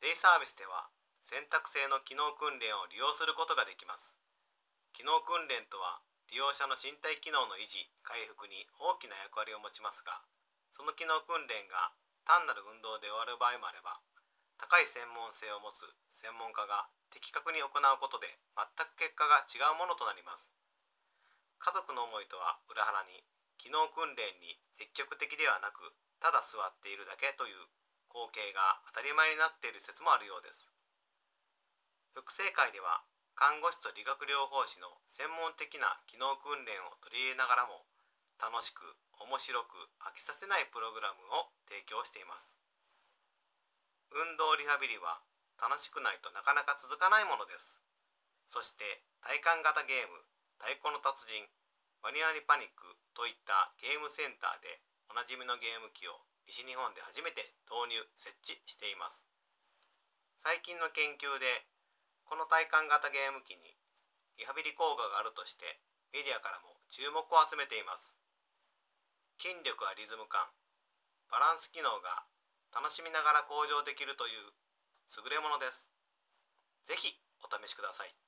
デイサービスでは選択制の機能訓練を利用することができます。機能訓練とは利用者の身体機能の維持・回復に大きな役割を持ちますが、その機能訓練が単なる運動で終わる場合もあれば、高い専門性を持つ専門家が的確に行うことで全く結果が違うものとなります。家族の思いとは裏腹に、機能訓練に積極的ではなく、ただ座っているだけという光景が当たり前になっている説もあるようです。複成会では、看護師と理学療法士の専門的な機能訓練を取り入れながらも、楽しく面白く飽きさせないプログラムを提供しています。運動リハビリは楽しくないとなかなか続かないものです。そして体感型ゲーム、太鼓の達人、バニラリパニックといったゲームセンターでおなじみのゲーム機を西日本で初めて導入・設置しています。最近の研究でこの体感型ゲーム機にリハビリ効果があるとしてメディアからも注目を集めています。筋力やリズム感、バランス機能が楽しみながら向上できるという優れものです。ぜひお試しください。